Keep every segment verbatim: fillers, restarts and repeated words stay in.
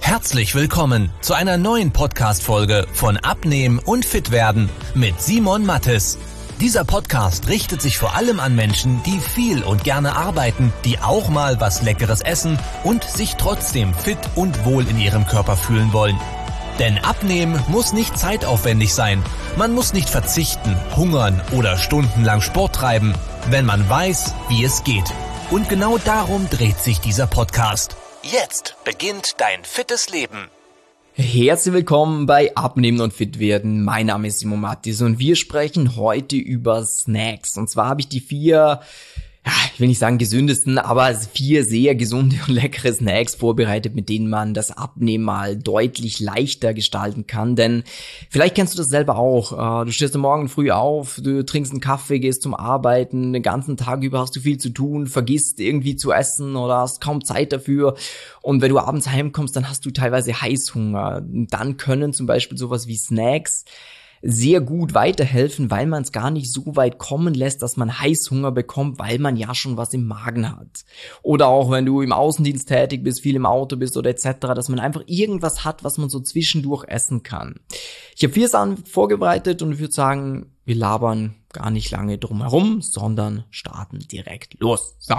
Herzlich willkommen zu einer neuen Podcast-Folge von Abnehmen und Fitwerden mit Simon Mattes. Dieser Podcast richtet sich vor allem an Menschen, die viel und gerne arbeiten, die auch mal was Leckeres essen und sich trotzdem fit und wohl in ihrem Körper fühlen wollen. Denn Abnehmen muss nicht zeitaufwendig sein. Man muss nicht verzichten, hungern oder stundenlang Sport treiben, wenn man weiß, wie es geht. Und genau darum dreht sich dieser Podcast. Jetzt beginnt dein fittes Leben. Herzlich willkommen bei Abnehmen und Fitwerden. Mein Name ist Simon Mattes und wir sprechen heute über Snacks. Und zwar habe ich die vier, ja, ich will nicht sagen gesündesten, aber vier sehr gesunde und leckere Snacks vorbereitet, mit denen man das Abnehmen mal deutlich leichter gestalten kann. Denn vielleicht kennst du das selber auch. Du stehst am Morgen früh auf, du trinkst einen Kaffee, gehst zum Arbeiten, den ganzen Tag über hast du viel zu tun, vergisst irgendwie zu essen oder hast kaum Zeit dafür. Und wenn du abends heimkommst, dann hast du teilweise Heißhunger. Dann können zum Beispiel sowas wie Snacks sehr gut weiterhelfen, weil man es gar nicht so weit kommen lässt, dass man Heißhunger bekommt, weil man ja schon was im Magen hat. Oder auch wenn du im Außendienst tätig bist, viel im Auto bist oder et cetera, dass man einfach irgendwas hat, was man so zwischendurch essen kann. Ich habe vier Sachen vorbereitet und ich würde sagen, wir labern gar nicht lange drum herum, sondern starten direkt los. So.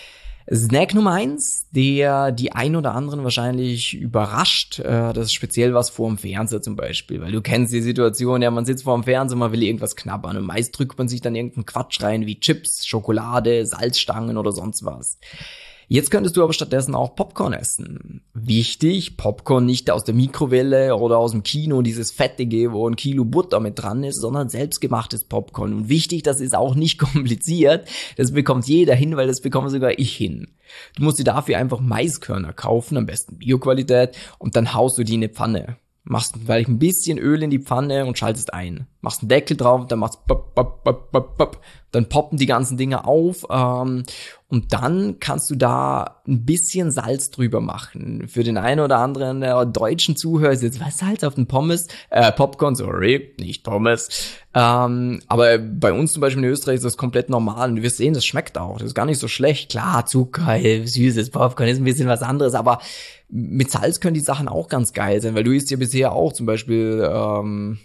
Snack Nummer eins, der die ein oder anderen wahrscheinlich überrascht, äh, das ist speziell was vor dem Fernseher zum Beispiel, weil du kennst die Situation, ja, man sitzt vor dem Fernseher, man will irgendwas knabbern und meist drückt man sich dann irgendeinen Quatsch rein wie Chips, Schokolade, Salzstangen oder sonst was. Jetzt könntest du aber stattdessen auch Popcorn essen. Wichtig, Popcorn nicht aus der Mikrowelle oder aus dem Kino, dieses fettige, wo ein Kilo Butter mit dran ist, sondern selbstgemachtes Popcorn. Und wichtig, das ist auch nicht kompliziert. Das bekommt jeder hin, weil das bekomme sogar ich hin. Du musst dir dafür einfach Maiskörner kaufen, am besten Bioqualität, und dann haust du die in eine Pfanne. Machst vielleicht ein bisschen Öl in die Pfanne und schaltest ein. Machst einen Deckel drauf, dann machst pop, pop, pop, pop, pop. Dann poppen die ganzen Dinger auf ähm, und dann kannst du da ein bisschen Salz drüber machen. Für den einen oder anderen der deutschen Zuhörer ist jetzt, was, Salz auf den Pommes? Äh, Popcorn, sorry, nicht Pommes. Ähm, aber bei uns zum Beispiel in Österreich ist das komplett normal und du wirst sehen, das schmeckt auch. Das ist gar nicht so schlecht. Klar, Zucker, süßes Popcorn ist ein bisschen was anderes, aber mit Salz können die Sachen auch ganz geil sein, weil du isst ja bisher auch zum Beispiel ähm,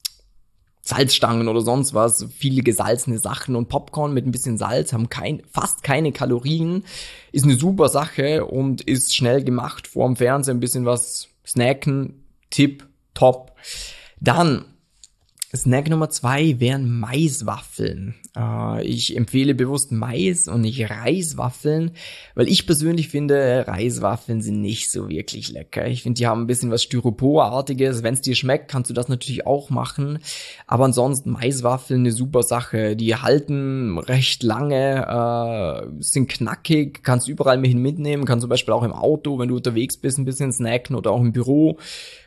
Salzstangen oder sonst was, viele gesalzene Sachen, und Popcorn mit ein bisschen Salz haben kein, fast keine Kalorien, ist eine super Sache und ist schnell gemacht, vorm Fernseher ein bisschen was snacken, tipp, top. Dann Snack Nummer zwei wären Maiswaffeln. Äh, ich empfehle bewusst Mais und nicht Reiswaffeln, weil ich persönlich finde, Reiswaffeln sind nicht so wirklich lecker. Ich finde, die haben ein bisschen was Styroporartiges. Wenn es dir schmeckt, kannst du das natürlich auch machen. Aber ansonsten Maiswaffeln eine super Sache. Die halten recht lange, äh, sind knackig, kannst du überall mit hin mitnehmen. Kannst zum Beispiel auch im Auto, wenn du unterwegs bist, ein bisschen snacken oder auch im Büro.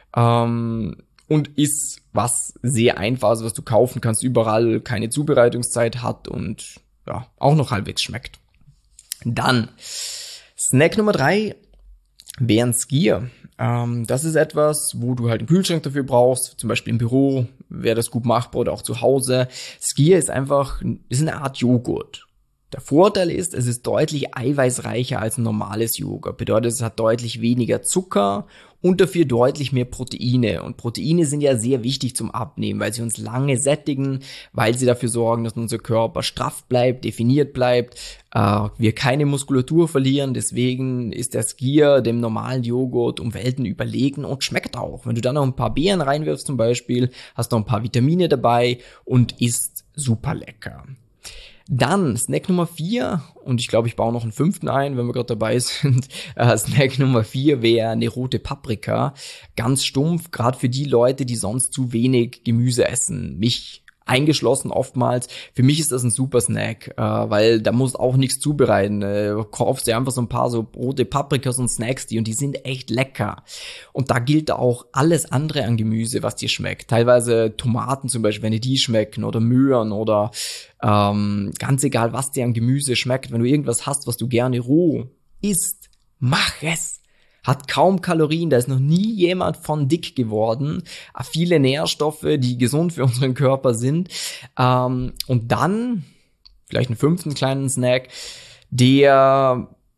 Ähm, Und ist was sehr Einfaches, was du kaufen kannst, überall, keine Zubereitungszeit hat und ja, auch noch halbwegs schmeckt. Dann Snack Nummer drei wären Skier. Ähm, das ist etwas, wo du halt einen Kühlschrank dafür brauchst, zum Beispiel im Büro wäre das gut machbar oder auch zu Hause. Skier ist einfach, ist eine Art Joghurt. Der Vorteil ist, es ist deutlich eiweißreicher als ein normales Joghurt. Bedeutet, es hat deutlich weniger Zucker und dafür deutlich mehr Proteine. Und Proteine sind ja sehr wichtig zum Abnehmen, weil sie uns lange sättigen, weil sie dafür sorgen, dass unser Körper straff bleibt, definiert bleibt, äh, wir keine Muskulatur verlieren. Deswegen ist der Skier dem normalen Joghurt um Welten überlegen und schmeckt auch. Wenn du dann noch ein paar Beeren reinwirfst zum Beispiel, hast noch ein paar Vitamine dabei und ist super lecker. Dann Snack Nummer vier, und ich glaube, ich baue noch einen fünften ein, wenn wir gerade dabei sind. Äh, Snack Nummer vier wäre eine rote Paprika. Ganz stumpf, gerade für die Leute, die sonst zu wenig Gemüse essen. Mich eingeschlossen oftmals. Für mich ist das ein super Snack, äh, weil da musst auch nichts zubereiten. Äh, kaufst dir einfach so ein paar so rote Paprikas und Snacks die und die sind echt lecker. Und da gilt auch alles andere an Gemüse, was dir schmeckt. Teilweise Tomaten zum Beispiel, wenn dir die schmecken, oder Möhren oder ähm, ganz egal, was dir an Gemüse schmeckt. Wenn du irgendwas hast, was du gerne roh isst, mach es. Hat kaum Kalorien, da ist noch nie jemand von dick geworden. Viele Nährstoffe, die gesund für unseren Körper sind. Ähm, und dann, vielleicht einen fünften kleinen Snack, der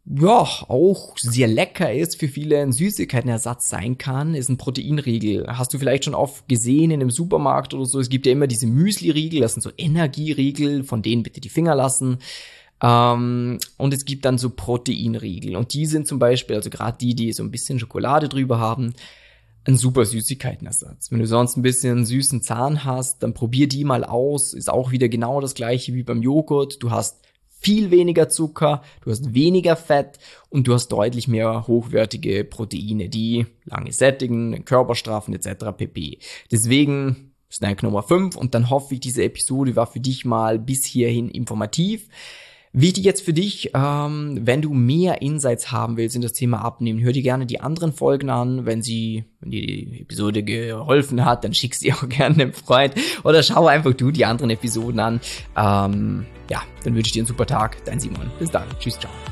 ja auch sehr lecker ist, für viele ein Süßigkeitenersatz sein kann, ist ein Proteinriegel. Hast du vielleicht schon oft gesehen in einem Supermarkt oder so, es gibt ja immer diese Müsli-Riegel, das sind so Energieriegel, von denen bitte die Finger lassen. Ähm, und es gibt dann so Proteinriegel und die sind zum Beispiel, also gerade die, die so ein bisschen Schokolade drüber haben, ein super Süßigkeitenersatz. Wenn du sonst ein bisschen einen süßen Zahn hast, dann probier die mal aus. Ist auch wieder genau das gleiche wie beim Joghurt. Du hast viel weniger Zucker, du hast weniger Fett und du hast deutlich mehr hochwertige Proteine, die lange sättigen, den Körper straffen et cetera pp. Deswegen Snack Nummer fünf und dann hoffe ich, diese Episode war für dich mal bis hierhin informativ. Wichtig jetzt für dich, ähm, wenn du mehr Insights haben willst in das Thema Abnehmen, hör dir gerne die anderen Folgen an. Wenn sie, wenn dir die Episode geholfen hat, dann schick sie auch gerne einem Freund oder schau einfach du die anderen Episoden an. Ähm, ja, dann wünsche ich dir einen super Tag. Dein Simon. Bis dann. Tschüss, ciao.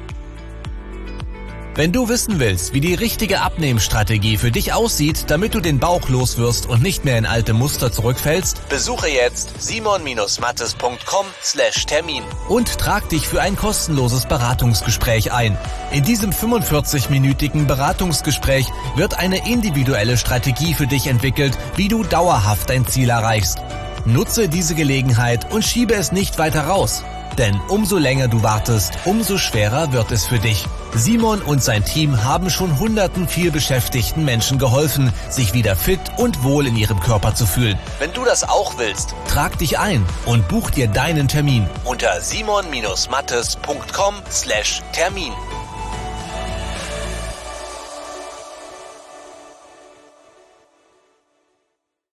Wenn du wissen willst, wie die richtige Abnehmstrategie für dich aussieht, damit du den Bauch loswirst und nicht mehr in alte Muster zurückfällst, besuche jetzt simon mattes punkt com slash Termin und trag dich für ein kostenloses Beratungsgespräch ein. In diesem fünfundvierzig-minütigen Beratungsgespräch wird eine individuelle Strategie für dich entwickelt, wie du dauerhaft dein Ziel erreichst. Nutze diese Gelegenheit und schiebe es nicht weiter raus. Denn umso länger du wartest, umso schwerer wird es für dich. Simon und sein Team haben schon hunderten vielbeschäftigten Menschen geholfen, sich wieder fit und wohl in ihrem Körper zu fühlen. Wenn du das auch willst, trag dich ein und buch dir deinen Termin unter simon mattes punkt com slash Termin.